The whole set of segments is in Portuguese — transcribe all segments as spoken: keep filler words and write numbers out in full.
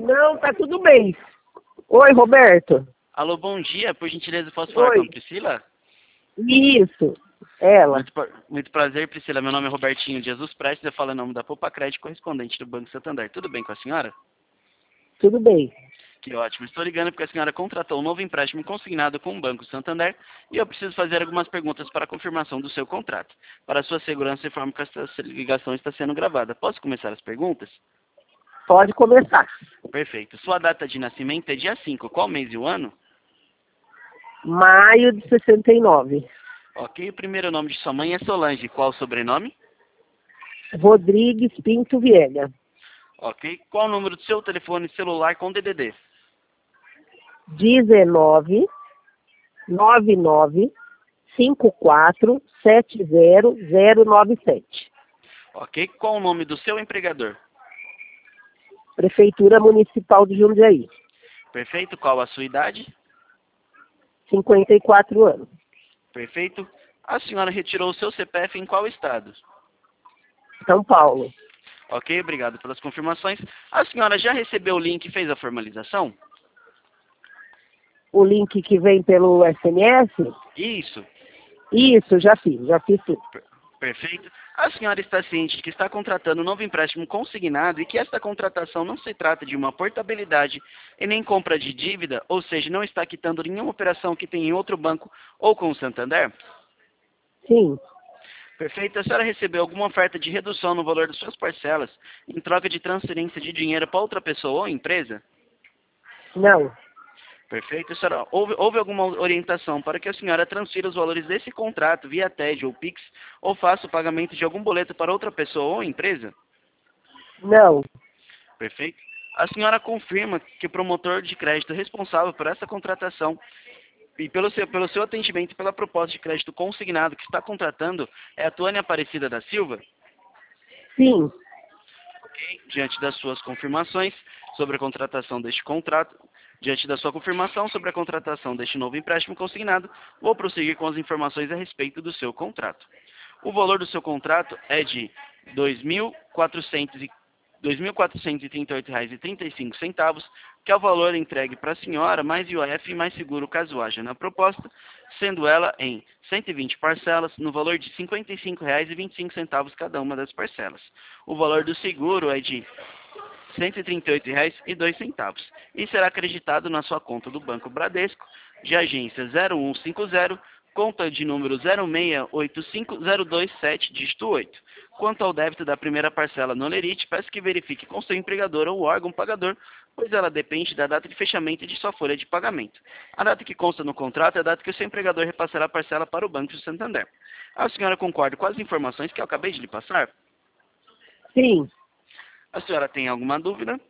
Não, tá tudo bem. Oi, Roberto. Alô, bom dia. Por gentileza, posso falar Oi. com a Priscila? Isso, ela. Muito, pra- muito prazer, Priscila. Meu nome é Robertinho de Jesus Prestes. Eu falo em nome da Poupa Crédito, correspondente do Banco Santander. Tudo bem com a senhora? Tudo bem. Que ótimo. Estou ligando porque a senhora contratou um novo empréstimo consignado com o Banco Santander e eu preciso fazer algumas perguntas para a confirmação do seu contrato. Para sua segurança, informo que esta ligação está sendo gravada. Posso começar as perguntas? Pode começar. Perfeito. Sua data de nascimento é dia cinco. Qual mês e o ano? Maio de sessenta e nove. Ok. O primeiro nome de sua mãe é Solange. Qual o sobrenome? Rodrigues Pinto Viega. Ok. Qual o número do seu telefone celular com D D D? dezenove, noventa e nove, cinquenta e quatro, setenta zero nove sete. Ok. Qual o nome do seu empregador? Prefeitura Municipal de Jundiaí. Perfeito. Qual a sua idade? cinquenta e quatro anos. Perfeito. A senhora retirou o seu C P F em qual estado? São Paulo. Ok, obrigado pelas confirmações. A senhora já recebeu o link e fez a formalização? O link que vem pelo S M S? Isso. Isso, já fiz, já fiz tudo. Per- Perfeito. A senhora está ciente de que está contratando um novo empréstimo consignado e que esta contratação não se trata de uma portabilidade e nem compra de dívida, ou seja, não está quitando nenhuma operação que tem em outro banco ou com o Santander? Sim, Perfeito. A senhora recebeu alguma oferta de redução no valor das suas parcelas em troca de transferência de dinheiro para outra pessoa ou empresa? não, Perfeito. A senhora, houve, houve alguma orientação para que a senhora transfira os valores desse contrato via T E D ou Pix ou faça o pagamento de algum boleto para outra pessoa ou empresa? não, Perfeito. A senhora confirma que o promotor de crédito responsável por essa contratação e pelo seu, pelo seu atendimento e pela proposta de crédito consignado que está contratando é a Tônia Aparecida da Silva? sim, Ok. Diante das suas confirmações sobre a contratação deste contrato, diante da sua confirmação sobre a contratação deste novo empréstimo consignado, vou prosseguir com as informações a respeito do seu contrato. O valor do seu contrato é de dois mil quatrocentos e dois mil quatrocentos e trinta e oito reais e trinta e cinco centavos, que é o valor entregue para a senhora, mais I O F e mais seguro caso haja na proposta, sendo ela em cento e vinte parcelas, no valor de cinquenta e cinco reais e vinte e cinco centavos cada uma das parcelas. O valor do seguro é de cento e trinta e oito reais e dois centavos e será acreditado na sua conta do Banco Bradesco, de agência zero um cinco zero, conta de número zero seis oito cinco zero dois sete, dígito oito. Quanto ao débito da primeira parcela no Lerite, peço que verifique com seu empregador ou órgão pagador, pois ela depende da data de fechamento de sua folha de pagamento. A data que consta no contrato é a data que o seu empregador repassará a parcela para o Banco de Santander. A senhora concorda com as informações que eu acabei de lhe passar? sim, A senhora tem alguma dúvida?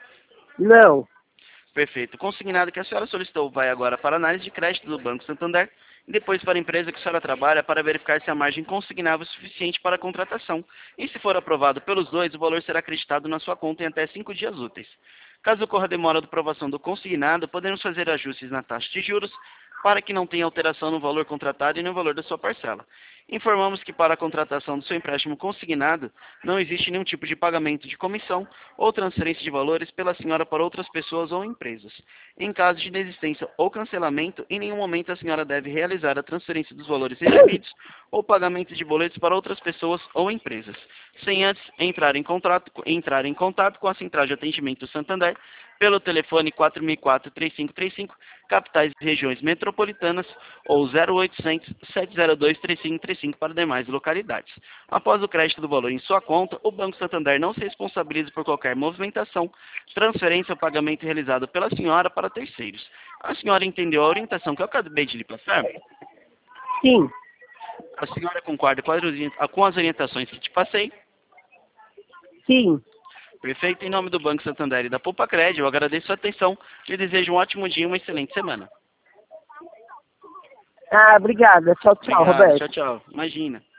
não, Perfeito. Consignado que a senhora solicitou vai agora para a análise de crédito do Banco Santander e depois para a empresa que a senhora trabalha para verificar se a margem consignável é suficiente para a contratação. E se for aprovado pelos dois, o valor será acreditado na sua conta em até cinco dias úteis. Caso ocorra demora de aprovação do consignado, podemos fazer ajustes na taxa de juros para que não tenha alteração no valor contratado e no valor da sua parcela. Informamos que para a contratação do seu empréstimo consignado, não existe nenhum tipo de pagamento de comissão ou transferência de valores pela senhora para outras pessoas ou empresas. Em caso de inexistência ou cancelamento, em nenhum momento a senhora deve realizar a transferência dos valores recebidos ou pagamento de boletos para outras pessoas ou empresas, sem antes entrar em contato, entrar em contato com a Central de Atendimento Santander pelo telefone quatro mil e quatro, três cinco três cinco, capitais e regiões metropolitanas, ou zero oitocentos, sete zero dois, três cinco três cinco para demais localidades. Após o crédito do valor em sua conta, o Banco Santander não se responsabiliza por qualquer movimentação, transferência ou pagamento realizado pela senhora para terceiros. A senhora entendeu a orientação que eu acabei de lhe passar? sim, A senhora concorda com as orien- com as orientações que te passei? sim. Perfeito. Em nome do Banco Santander e da Poupa Crédito, eu agradeço a sua atenção e desejo um ótimo dia e uma excelente semana. Ah, obrigada. Tchau, tchau, Obrigado. Roberto. Tchau, tchau. Imagina.